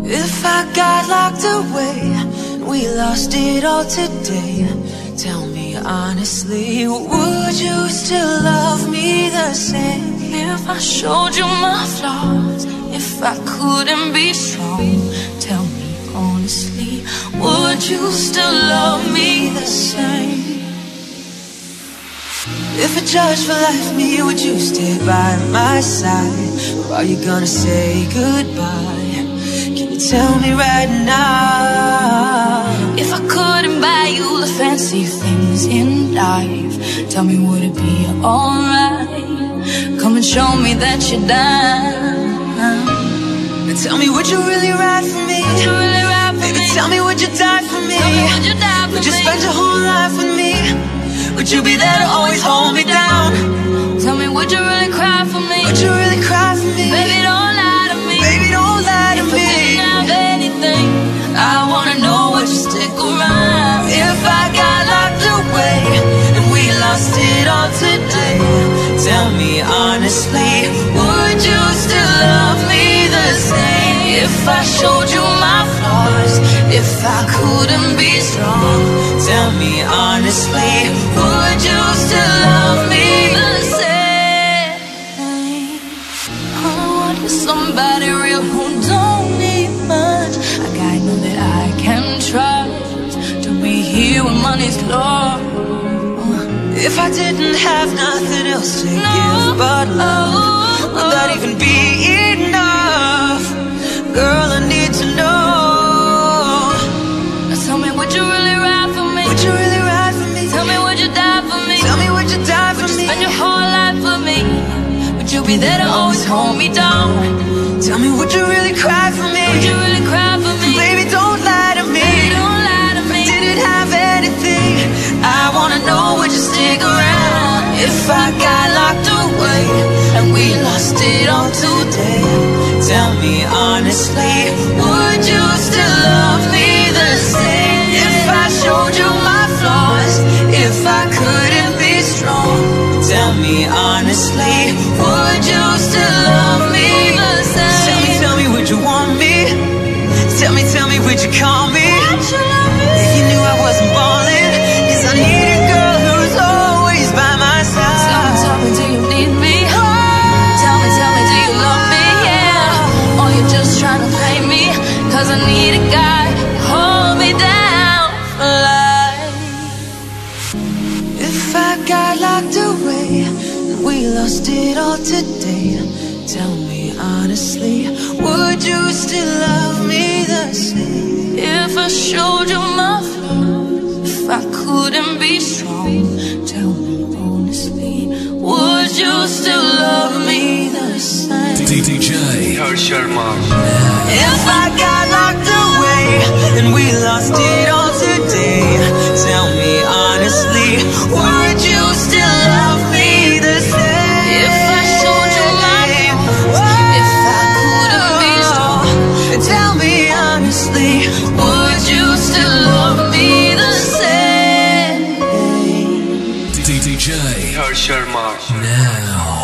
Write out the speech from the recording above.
If I got locked away and we lost it all today, tell me honestly, would you still love me the same? If I showed you my flaws, if I couldn't be strong, tell me honestly, would you still love me the same? If a judge for life me, would you stay by my side? Or are you gonna say goodbye? Can you tell me right now? If I couldn't buy you the fancy things in life, tell me, would it be alright? Come and show me that you're down. And tell me, would you really ride for me? Baby, tell me, would you die for me? Would you spend your whole life with me? Would you be there to always hold me down? Tell me, would you really cry for me? Would you really cry for me? Baby, don't lie to me. Baby, don't lie to me. If I didn't have anything, I wanna know, would you stick around? If I got locked away and we lost it all today, tell me honestly, would you still love me the same? If I showed you my flaws, if I couldn't be strong, tell me honestly, would you still love me the same? I want somebody real who don't need much. A guy I know that I can trust, to be here when money's low. If I didn't have nothing else to give but love, would that even be enough? Girl, I need to know. Now tell me, would you really ride for me? Would you really ride for me? Tell me, would you die for me? Tell me, would you die for me? Would you spend your whole life for me? Would you be there to always hold me down? Tell me, would you really cry for me? Would you really cry for me? Baby, don't lie to me. Baby, don't lie to me. If I didn't have anything, I wanna know, would you stick around? If I got locked away and we lost it all today, tell me honestly, would you still love me the same? If I showed you my flaws, if I couldn't be strong, tell me honestly, would you still love me the same? Tell me, would you want me? Tell me, would you call me? If you knew I wasn't ballin', 'cause I need a girl who's always by my side. Tell me, do you need me? Tell me, do you love me? Yeah. Or you just trying to play me? 'Cause I need a guy to hold me down for life. If I got locked away and we lost it all today, tell me honestly, would you still love me the same? If I showed you my flaws, if I couldn't be strong, tell me honestly, would you still love me the same? DJ Sharma. If I got locked away and we lost it all today, tell me honestly, would you still love me the same? If I showed you my flaws, if I couldn't be strong, tell me honestly, would you still love me the same? DJ Sharma. Now.